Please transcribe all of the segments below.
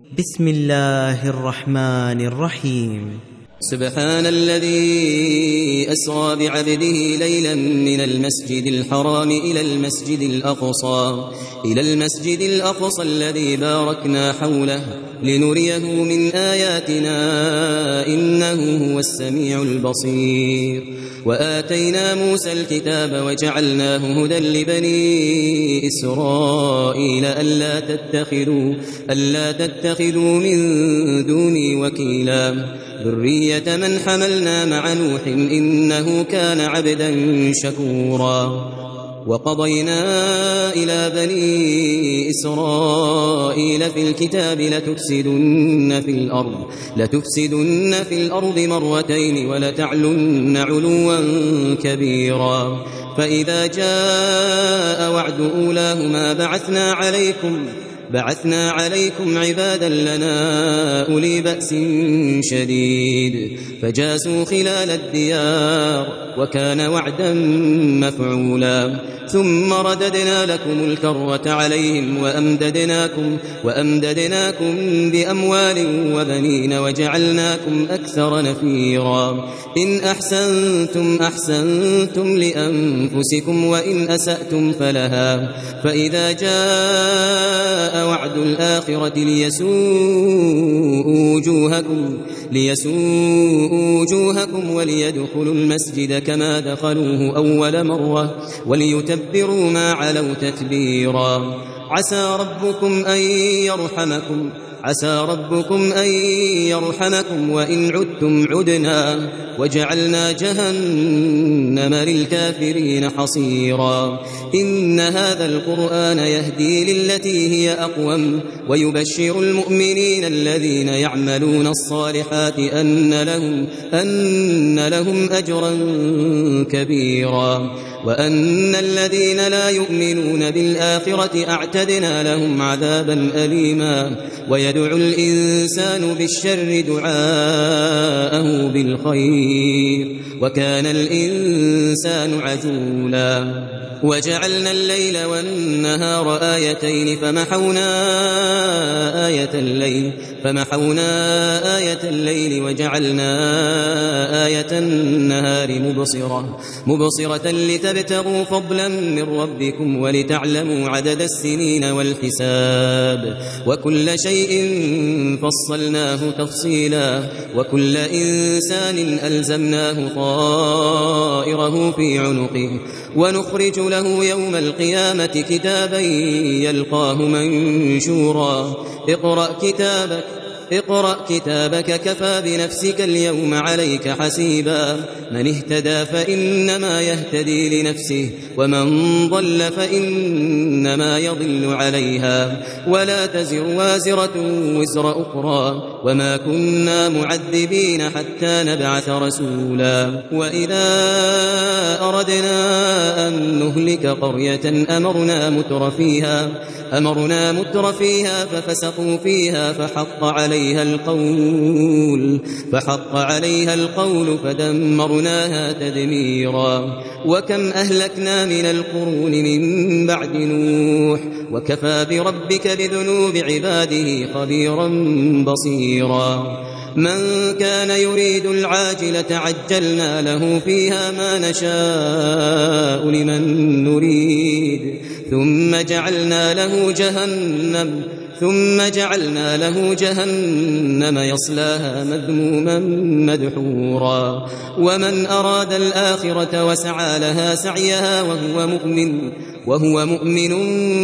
بسم الله الرحمن الرحيم. سبحان الذي أسرى بعبده ليلا من المسجد الحرام إلى المسجد الأقصى الذي باركنا حوله لنريه من آياتنا إنه هو السميع البصير. وآتينا موسى الكتاب وجعلناه هدى لبني إسرائيل ألا تتخذوا من دوني وكيلا ذرية من حملنا مع نوح إنه كان عبدا شكورا. وقضينا إلى بني إسرائيل في الكتاب لتفسدن في الأرض مرتين ولتعلن علوا كبيرا. فإذا جاء وعد أولاهما بعثنا عليكم عبادا لنا أولي بأس شديد فجاسوا خلال الديار وكان وعدا مفعولا. ثم رددنا لكم الكرة عليهم وأمددناكم بأموال وبنين وجعلناكم أكثر نفيرا. إن أحسنتم لأنفسكم وإن أسأتم فلها. فإذا جاء وعد الآخرة ليسوءوا وجوهكم وليدخلوا المسجد كما دخلوه أول مرة وليتبروا ما علوا تتبيرا. عسى ربكم أن يرحمكم وإن عدتم عدنا وجعلنا جهنم للكافرين حصيرا. إن هذا القرآن يهدي للتي هي أقوم ويبشر المؤمنين الذين يعملون الصالحات أن لهم أجرا كبيرا. وأن الذين لا يؤمنون بالآخرة أعتدنا لهم عذابا أليما. ويدعو الإنسان بالشر دعاءه بالخير وكان الإنسان عجولا. وجعلنا الليل والنهار آيتين فمحونا آية الليل وجعلنا آية النهار مبصرة لتبتغوا فضلا من ربكم ولتعلموا عدد السنين والحساب وكل شيء فصلناه تفصيلا. وكل إنسان ألزمناه طائره في عنقه ونخرج له يوم القيامة كتابا يلقاه منشورا. اقرأ كتابك كفى بنفسك اليوم عليك حسيبا. من اهتدى فإنما يهتدي لنفسه ومن ضل فإنما يضل عليها ولا تزر وازرة وزر أخرى وما كنا معذبين حتى نبعث رسولا. وإذا أردنا أن نهلك قرية أمرنا متر فيها ففسقوا فيها فحق عليها القول فدمرناها تدميرا. وكم أهلكنا من القرون من بعد نوح وكفى بربك بذنوب عباده خبيرا بصيرا. من كان يريد العاجلة عجلنا له فيها ما نشاء لمن نريد ثم جعلنا له جهنم يصلاها مذموما مدحورا. ومن أراد الآخرة وسعى لها سعيها وهو مؤمن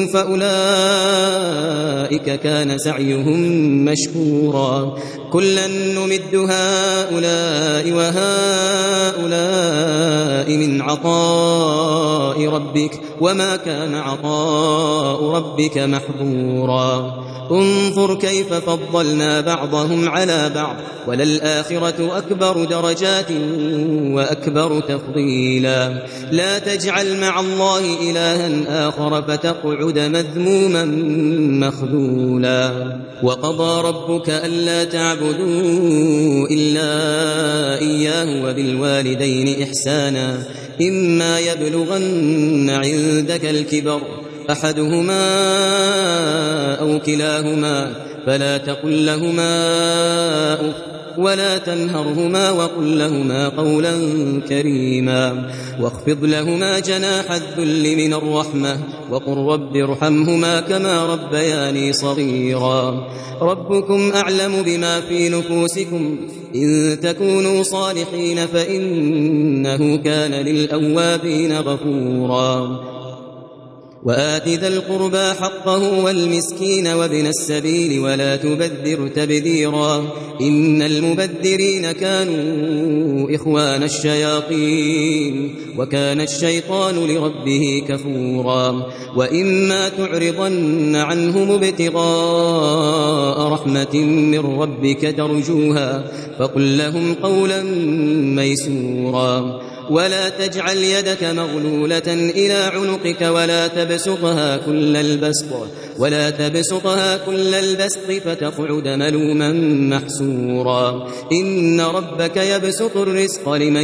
فأولئك كان سعيهم مشكورا. كلا نمد هؤلاء وهؤلاء من عطاء ربك وما كان عطاء ربك محظورا. انظر كيف فضلنا بعضهم على بعض وللآخرة أكبر درجات وأكبر تفضيلا. لا تجعل مع الله إلها آخر فتقعد مذموما مخذولا. وقضى ربك ألا تعبدوا إلا إياه وبالوالدين إحسانا إما يبلغن عندك الكبر أحدهما أو كلاهما فلا تقل لهما أف ولا تنهرهما وقل لهما قولا كريما واخفض لهما جناح الذل من الرحمة وقل رب ارحمهما كما ربياني صغيرا ربكم أعلم بما في نفوسكم إن تكونوا صالحين فإنه كان للأوابين غفورا وآت ذا القربى حقه والمسكين وابن السبيل ولا تبذر تبذيرا إن المبذرين كانوا إخوان الشياطين وكان الشيطان لربه كفورا وإما تعرضن عنهم ابتغاء رحمة من ربك ترجوها فقل لهم قولا ميسورا ولا تجعل يدك مغلولة إلى عنقك ولا تبسطها كل البسط فتقعد ملوما محسورا إن ربك يبسط الرزق لمن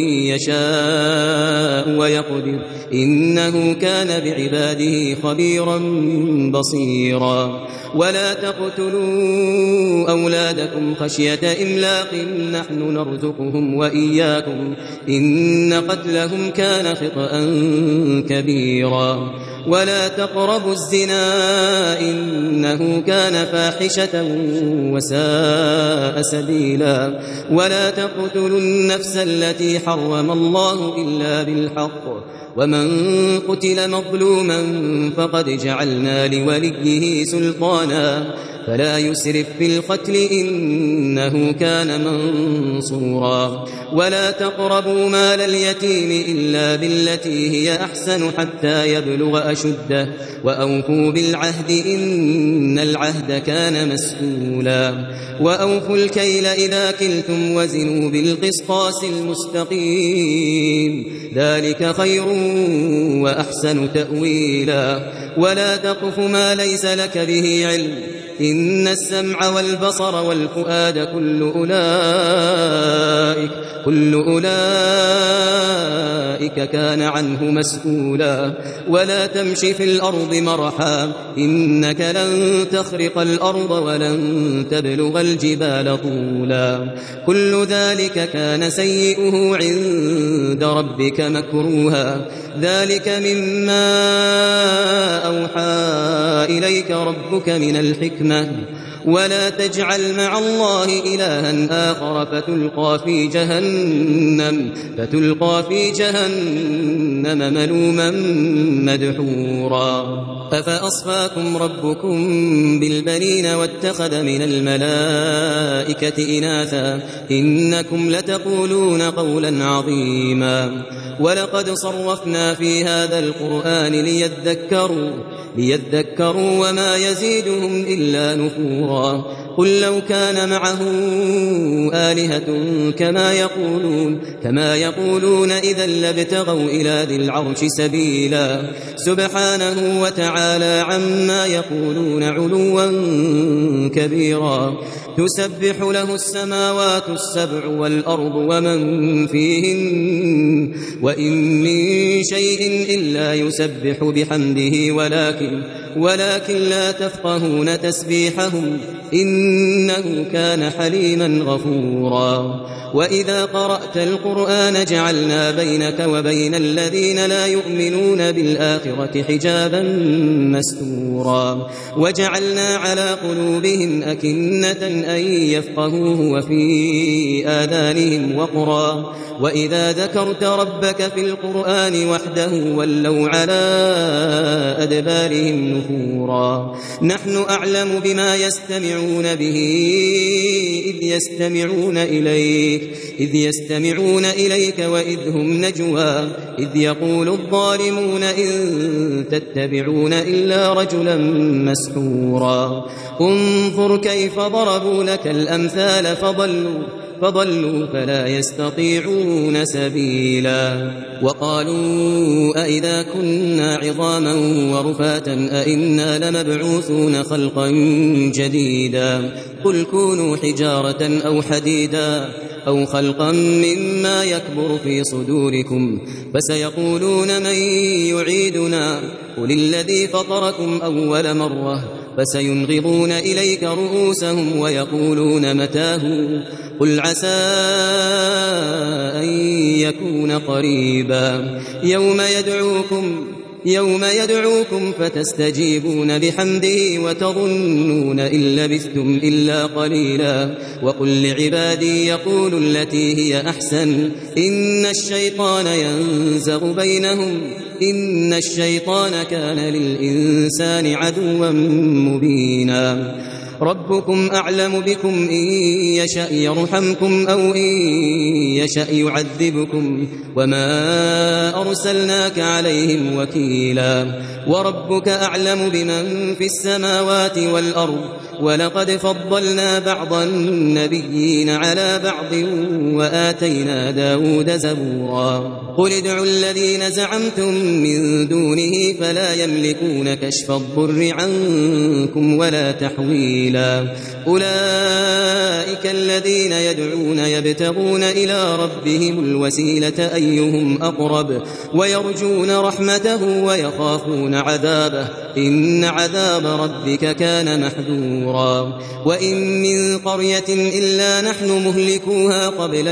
يشاء ويقدر إنه كان بعباده خبيرا بصيرا ولا تقتلوا أولادكم خشية إملاق نحن نرزقهم وإياكم إن قتلهم كان خطأ كبيرا ولا تقربوا الزنا إنه كان فاحشة وساء سبيلا ولا تقتلوا النفس التي حرم الله إلا بالحق ومن قتل مظلوما فقد جعلنا لوليه سلطانا فلا يسرف في القتل إنه كان منصورا ولا تقربوا مال اليتيم إلا بالتي هي أحسن حتى يبلغ أشده وأوفوا بالعهد إن العهد كان مسؤولا وأوفوا الكيل إذا كلتم وزنوا بالقسطاس المستقيم ذلك خير وأحسن تأويلا ولا تقف ما ليس لك به علم إن السمع والبصر والفؤاد كل أولئك كان عنه مسؤولا ولا تمشي في الأرض مرحا إنك لن تخرق الأرض ولن تبلغ الجبال طولا كل ذلك كان سيئه عند ربك مكروها ذلك مما أوحى إليك ربك من الحكمة ولا تجعل مع الله إلها آخر فتلقى في جهنم ملوما مدحورا أفأصفاكم ربكم بالبنين واتخذ من الملائكة إناثا إنكم لتقولون قولا عظيما ولقد صرفنا في هذا القرآن ليذكروا وما يزيدهم إلا نفورا قل لو كان معه آلهة كما يقولون إذا لابتغوا إلى ذي العرش سبيلا سبحانه وتعالى عما يقولون علوا كبيرا تسبح له السماوات السبع والأرض ومن فيهن وإن من شيء إلا يسبح بحمده ولكن لا تفقهون تسبيحهم إنه كان حليما غفورا وإذا قرأت القرآن جعلنا بينك وبين الذين لا يؤمنون بالآخرة حجابا مستورا وجعلنا على قلوبهم أكنة أن يفقهوه وفي آذانهم وقرا وإذا ذكرت ربك في القرآن وحده ولوا على أدبارهم نفورا نحن أعلم بما يستمعون به إذ يستمعون إليك وإذ هم نجوى إذ يقول الظالمون إن تتبعون إلا رجلا مسحورا انظر كيف ضربوا لك الأمثال فضلوا فلا يستطيعون سبيلا وقالوا أئذا كنا عظاما ورفاتا أئنا لمبعوثون خلقا جديدا قل كونوا حجارة أو حديدا أو خلقا مما يكبر في صدوركم فسيقولون من يعيدنا قل الذي فطركم أول مرة فسينغضون إليك رؤوسهم ويقولون متاه قل عسى أن يكون قريبا يوم يدعوكم فتستجيبون بحمده وتظنون إن لبثتم إلا قليلا وقل لعبادي يقولوا التي هي أحسن إن الشيطان ينزغ بينهم إن الشيطان كان للإنسان عدوا مبينا ربكم أعلم بكم إن يشأ يرحمكم أو إن يشأ يعذبكم وما أرسلناك عليهم وكيلا وربك أعلم بمن في السماوات والأرض ولقد فضلنا بعض النبيين على بعض وآتينا داود زبورا قل ادعوا الذين زعمتم من دونه فلا يملكون كشف الضر عنكم ولا تحويلا أولئك الذين يدعون يبتغون إلى ربهم الوسيلة أيهم أقرب ويرجون رحمته ويخافون عذابه إن عذاب ربك كان محذورا وإن من قرية إلا نحن مهلكوها قبل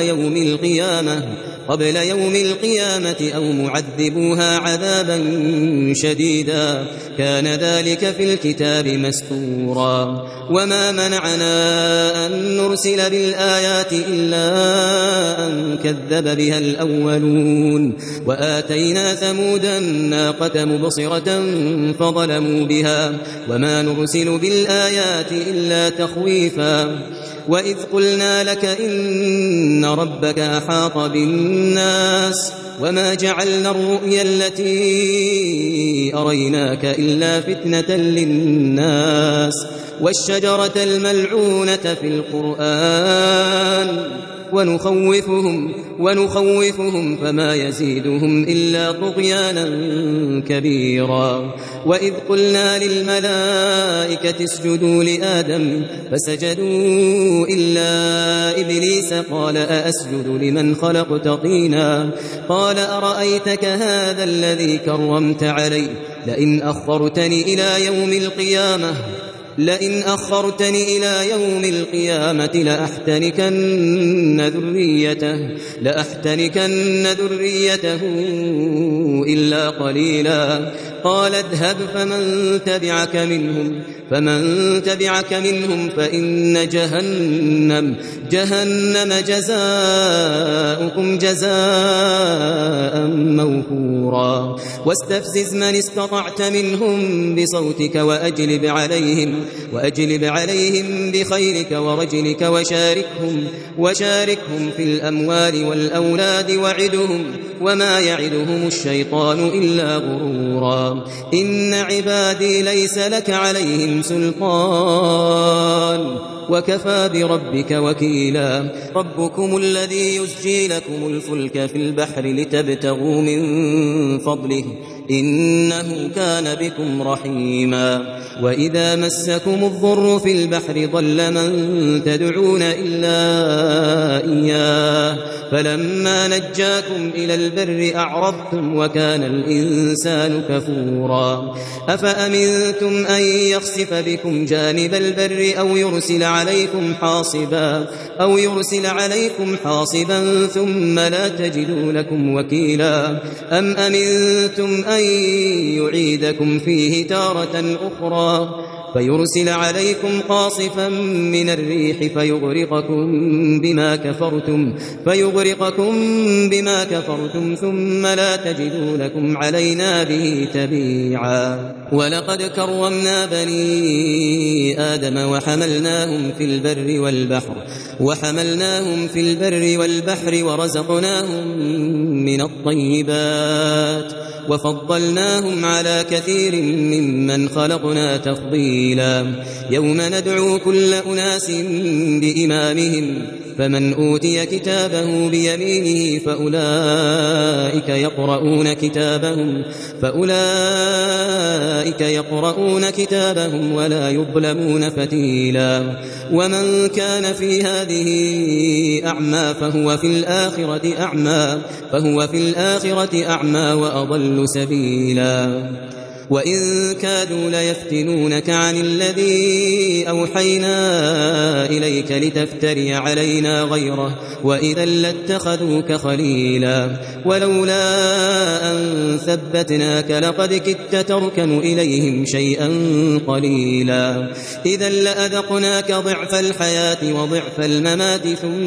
يوم القيامة أو معذبوها عذابا شديدا كان ذلك في الكتاب مسطورا وما منعنا أن نرسل بالآيات إلا أن كذب بها الأولون وآتينا ثمود الناقة مبصرة فظلموا بها وما نرسل بالآيات إلا تخويفا وإذ قلنا لك إن ربك أحاط بالناس وما جعلنا الرؤيا التي أريناك إلا فتنة للناس والشجرة الملعونة في القرآن ونخوفهم فما يزيدهم إلا طغيانا كبيرا وإذ قلنا للملائكة اسجدوا لآدم فسجدوا إلا إبليس قال أأسجد لمن خلقت طينا قال أرأيتك هذا الذي كرمت علي لئن أخرتني إلى يوم القيامة لأحتنكن ذريته إلا قليلا قال اذهب فمن تبعك منهم فإن جهنم جزاؤكم جزاء موفورا واستفزز من استطعت منهم بصوتك وأجلب عليهم بخيلك ورجلك وشاركهم في الأموال والأولاد وعدهم وما يعدهم الشيطان إلا غرورا إن عبادي ليس لك عليهم سلطان وكفى بربك وكيلا ربكم الذي يزجي لكم الفلك في البحر لتبتغوا من فضله إنه كان بكم رحيما وإذا مسكم الضر في البحر ضل من تدعون إلا إياه فلما نجاكم إلى البر أعرضتم وكان الإنسان كفورا أفأمنتم أن يخسف بكم جانب البر أو يرسل عليكم حاصبا ثم لا تجدوا لكم وكيلا أم أمنتم أن يعيدكم فيه تارة أخرى فيرسل عليكم قاصفا من الريح فيغرقكم بما كفرتم ثم لا تجدوا لكم علينا به تبيعا ولقد كرمنا بني آدم وحملناهم في البر والبحر ورزقناهم من الطيبات وفضلناهم على كثير ممن خلقنا تفضيلا يوم ندعو كل أناس بإمامهم فمن أوتي كتابه بيمينه فأولئك يقرؤون كتابهم ولا يظلمون فتيلا ومن كان في هذه أعمى فهو في الآخرة أعمى وأضل سبيلا وإن كادوا ليفتنونك عن الذي أوحينا إليك لتفتري علينا غيره وإذا لاتخذوك خليلا ولولا أن ثبتناك لقد كدت تركن إليهم شيئا قليلا إذا لأذقناك ضعف الحياة وضعف الممات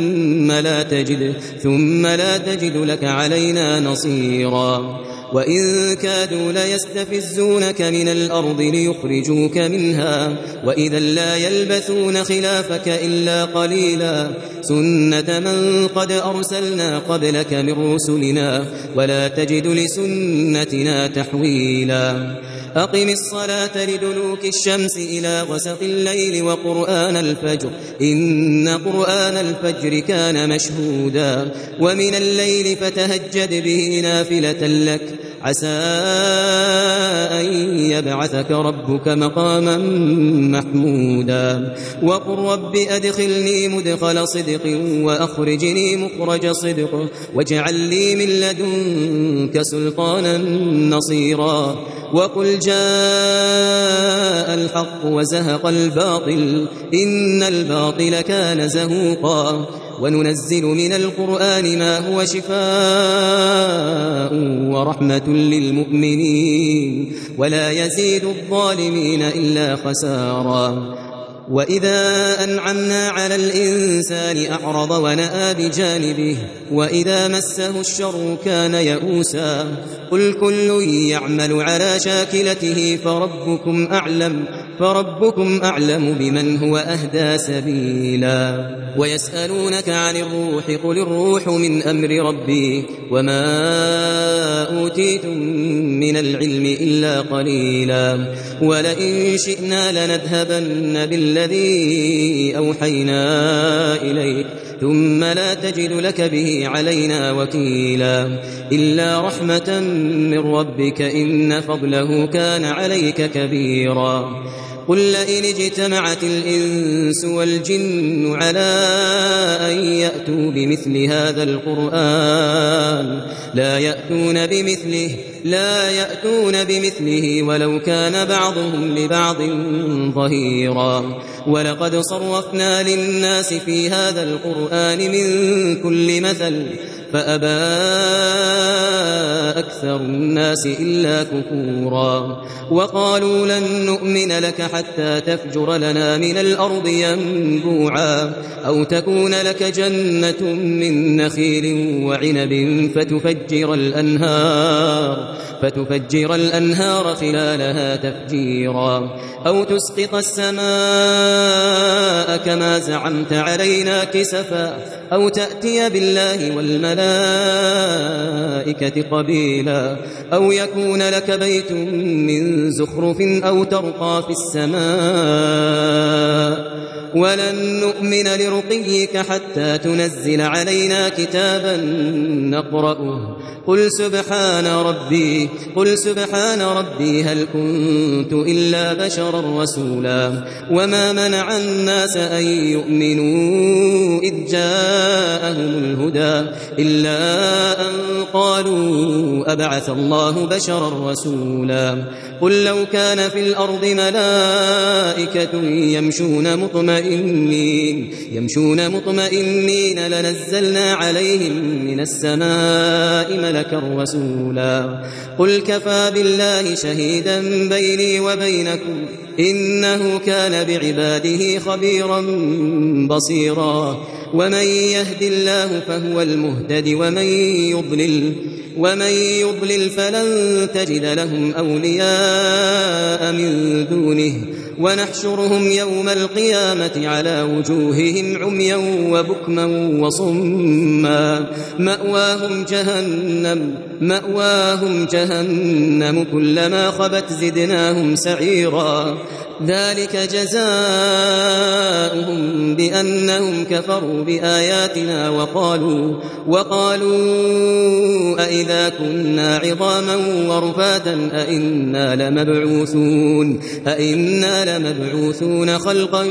ثم لا تجد لك علينا نصيرا وإن كادوا ليستفزونك من الأرض ليخرجوك منها وإذا لا يلبثون خلافك إلا قليلا سنة من قد أرسلنا قبلك من رسلنا ولا تجد لسنتنا تحويلا أقم الصلاة لدلوك الشمس إلى غسق الليل وقرآن الفجر إن قرآن الفجر كان مشهودا ومن الليل فتهجد به نافلة لك عسى أن يبعثك ربك مقاما محمودا وقل رب أدخلني مدخل صدق وأخرجني مخرج صدق واجعل لي من لدنك سلطانا نصيرا وقل جاء الحق وزهق الباطل إن الباطل كان زهوقا وننزل من القرآن ما هو شفاء ورحمة للمؤمنين ولا يزيد الظالمين إلا خسارا وإذا أنعمنا على الإنسان أعرض ونأى بجانبه وإذا مسه الشر كان يئوسا قل كل يعمل على شاكلته فربكم أعلم بمن هو أهدى سبيلا ويسألونك عن الروح قل الروح من أمر ربي وما أوتيتم من العلم إلا قليلا ولئن شئنا لنذهبن بالذي أوحينا إليك ثم لا تجد لك به علينا وكيلا إلا رحمة من ربك إن فضله كان عليك كبيرا قل لئن اجتمعت الإنس والجن على أن يأتوا بمثل هذا القرآن لا يأتون بمثله ولو كان بعضهم لبعض ظهيرا ولقد صرفنا للناس في هذا القرآن من كل مثل فأبى أكثر الناس إلا كفورا وقالوا لن نؤمن لك حتى تفجر لنا من الأرض ينبوعا أو تكون لك جنة من نخيل وعنب فتفجر الأنهار خلالها تفجيرا أو تسقط السماء كما زعمت علينا كسفا أو تأتي بالله والملائكة قبيلا أو يكون لك بيت من زخرف أو ترقى في السماء ولن نؤمن لرقيك حتى تنزل علينا كتابا نقرأه قل سبحان ربي هل كنت إلا بشرا رسولا وما منع الناس أن يؤمنوا إذ جاءهم الهدى إلا أن قالوا أبعث الله بشرا رسولا قل لو كان في الأرض ملائكة يمشون مطمئنين لنزلنا عليهم من السماء ملكا رسولا قل كفى بالله شهيدا بيني وبينكم إنه كان بعباده خبيرا بصيرا ومن يهد الله فهو المهتد ومن يضلل فلن تجد لهم أولياء من دونه ونحشرهم يوم القيامة على وجوههم عميا وبكما وصما مأواهم جهنم كلما خبت زدناهم سعيرا ذلك جزاؤهم بأنهم كفروا بآياتنا وقالوا أئذا كنا عظاما ورفاتا أئنا لمبعوثون خلقا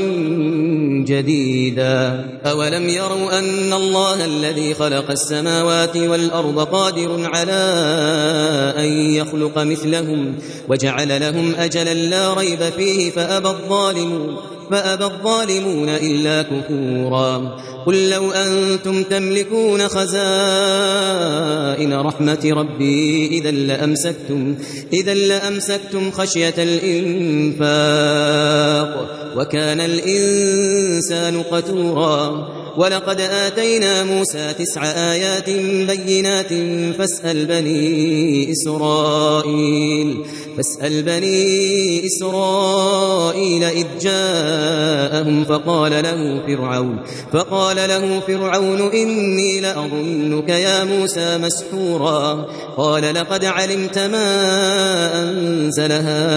جديدا أولم يروا أن الله الذي خلق السماوات والأرض قادر على أن يخلق مثلهم وجعل لهم أجلا لا ريب فيه فأبى الظالمون إلا كفورا قل لو أنتم تملكون خزائن رحمة ربي إذا لأمسكتم خشية الإنفاق وكان الإنسان قتورا ولقد آتينا موسى 9 آيات بينات فاسأل بني إسرائيل إذ جاءهم فقال له فرعون إني لأظنك يا موسى مسحورا قال لقد علمت ما أنزل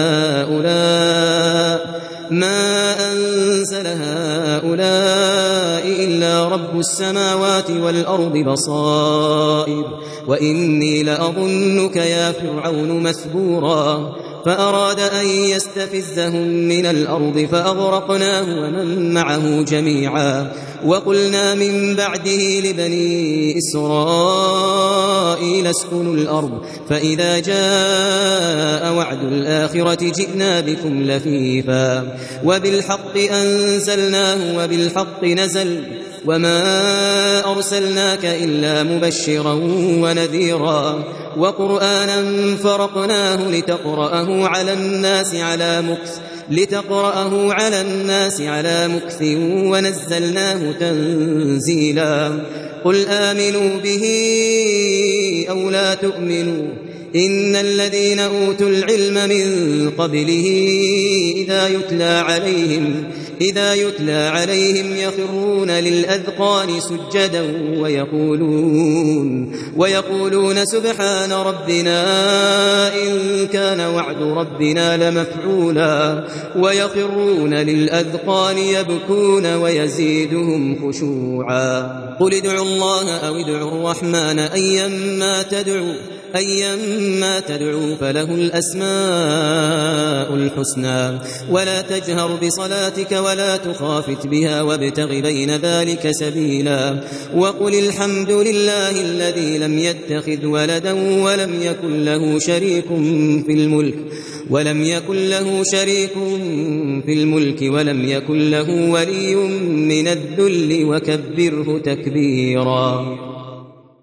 هؤلاء إلا رب السماوات والأرض بصائر وإني لأظنك يا فرعون مثبورا فأراد أن يستفزهم من الأرض فأغرقناه ومن معه جميعا وقلنا من بعده لبني إسرائيل اسكنوا الأرض فإذا جاء وعد الآخرة جئنا بكم لفيفا وبالحق أنزلناه وبالحق نزل وما أرسلناك إلا مبشرا ونذيرا وقرآنا فرقناه لتقرأه على الناس على مكث ونزلناه تنزيلا قل آمنوا به أو لا تؤمنوا إن الذين أوتوا العلم من قبله إذا يتلى عليهم يخرون للأذقان سجدا ويقولون سبحان ربنا إن كان وعد ربنا لمفعولا ويخرون للأذقان يبكون ويزيدهم خشوعا قل ادعوا الله أو ادعوا الرحمن أيما تدعوا فله الأسماء الحسنى ولا تجهر بصلاتك ولا تخافت بها وابتغ بين ذلك سبيلا وقل الحمد لله الذي لم يتخذ ولدا ولم يكن له شريك في الملك ولم يكن له ولي من الذل وكبره تكبيرا